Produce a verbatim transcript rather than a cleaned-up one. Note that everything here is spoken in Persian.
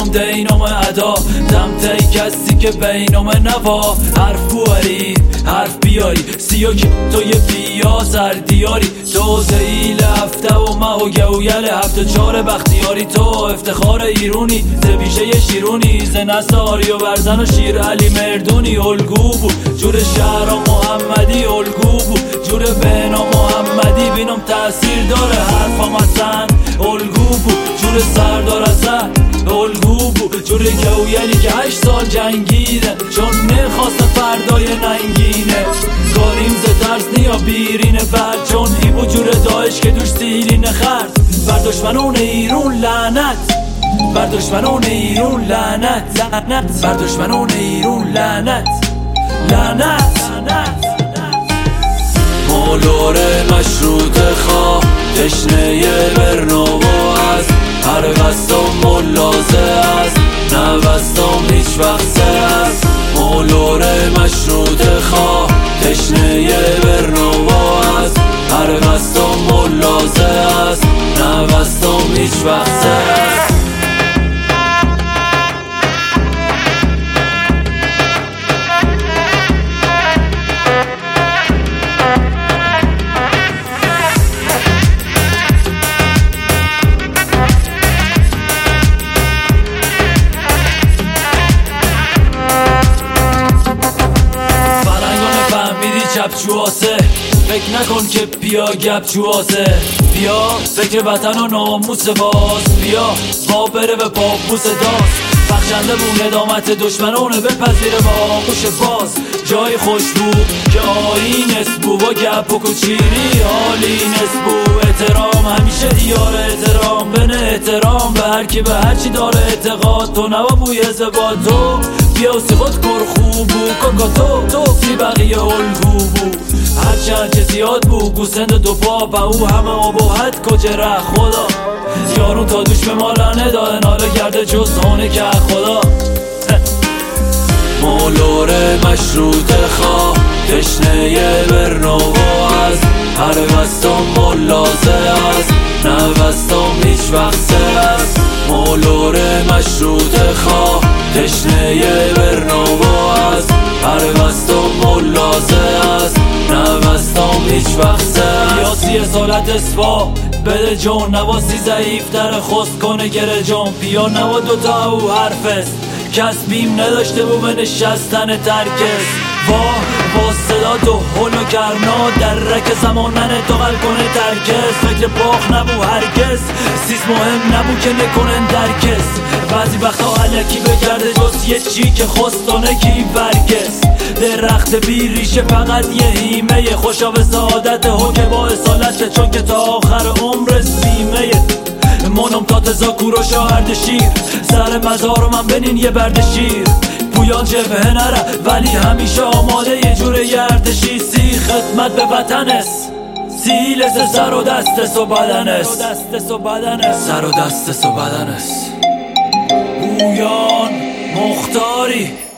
بینم دینم ادا دمته کسی که بینم نوا حرف بواری حرف بیاری سیو که توی بیا سردیاری تو زیل هفته و ما و گویل هفته چار بختیاری تو افتخار ایرونی زبیشه شیرونی زنساری و برزن و شیر علی مردونی الگو بود جور شهر محمدی الگو بود جور بنا محمدی بینم تأثیر داره حرفم اصلا الگو بود جور سردار اصلا الگو بود جور گویلی که هشت سال جنگیده چون نخواست فردای ننگینه کاریم ز ترس نیا بیرینه بعد چون ای بود جور داعش که دوش سیلینه خرد بر دشمنون ایرون لعنت بر دشمنون ایرون لعنت لعنت بر دشمنون ایرون لعنت لعنت مولور مشروط خواه تشنه برنامه است هر وستم ملازه است نه وستم هیچ وقت است مولور مشروط خواه تشنه برنامه است هر وستم ملازه است نه وستم هیچ وقت است چواسه فکر نکن که بیا گپ چواسه بیا فکر وطن و ناموس باز بیا با بره به پاپوس داست بخشنده بو ندامت دشمنونه بپذیره با آغوش باز جای خوش بود که آیین است بو با گپ و کچیری حالی نست بو احترام همیشه دیار احترام بنه احترام به هر کی به هر چی داره اعتقاد تو نوا بوی زباد تو بیا سی خود کر خوب بو کاکا تو تو سی بقیه الگو بو هرچند که زیاد بو گوسند دو پا و او همه آبوحد کجره خدا یارون تا دوش به ما لنه داده ناله کرده جز هونه که خدا مولور مشروط خواه تشنه برنامه است هر وستم ملازه است نه وستم هیچ وقت است مولور مشروط خواه تشنه برنامه است هر وستم ملازه است نه وستم هیچ وقت است یا سی سالت اسفا بده جون نواسی ضعیف در خست کنه گره جون بیا نوا دوتا او حرف است کس بیم نداشته بو به نشستن ترکس وا با صدا تو هل و کرنا در رک زمان من انتقال کنه ترکس فکر باخ نبو هرگز سیز مهم نبو که نکنن درکس بعضی وقتا علکی بگرده جز یه چی که خستانه کی برگس درخت بی ریشه فقط یه هیمه خوشا به سعادت هو که با اصالت چون که تا آخر عمر سیمه منم تا تزاکور و شاهرد شیر سر مزار من بنین یه برد شیر پویان جبهه نره ولی همیشه آماده یه جور گردشی سی خدمت به وطن است سی لسه سر و دست و بدن است سر و دست و بدن است پویان مختاری